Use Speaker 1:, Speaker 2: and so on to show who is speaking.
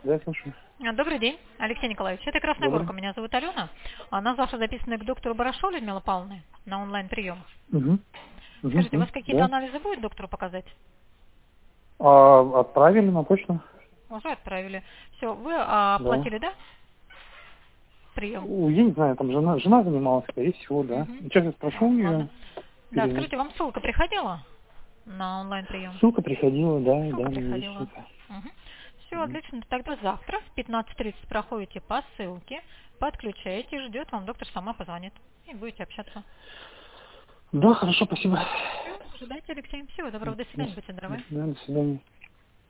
Speaker 1: Да, слушаю.
Speaker 2: Добрый день, Алексей Николаевич. Это Красная
Speaker 1: Добрый.
Speaker 2: Горка. Меня зовут Алена. Нас ваша записана к доктору Барашовой Людмиле Павловне на онлайн-прием.
Speaker 1: Угу.
Speaker 2: Скажите, у вас какие-то
Speaker 1: Да.
Speaker 2: анализы будет доктору показать?
Speaker 1: Отправили на почту?
Speaker 2: Уже отправили. Все, вы
Speaker 1: Да.
Speaker 2: оплатили, да? Прием.
Speaker 1: Я не знаю, там жена занималась, скорее всего, да.
Speaker 2: Угу.
Speaker 1: Сейчас я спрошу
Speaker 2: Ладно.
Speaker 1: ее.
Speaker 2: Да, скажите, вам ссылка приходила на онлайн-прием?
Speaker 1: Ссылка приходила, да,
Speaker 2: Ссылка
Speaker 1: у меня есть
Speaker 2: приходила.
Speaker 1: ссылка.
Speaker 2: Все, отлично. Тогда завтра в 15:30 проходите по ссылке, подключаете, ждет, вам доктор сама позвонит. И будете общаться.
Speaker 1: Да, хорошо, спасибо.
Speaker 2: Все, ожидайте, Алексей. Всего доброго. До свидания. Будьте здоровы.
Speaker 1: До свидания.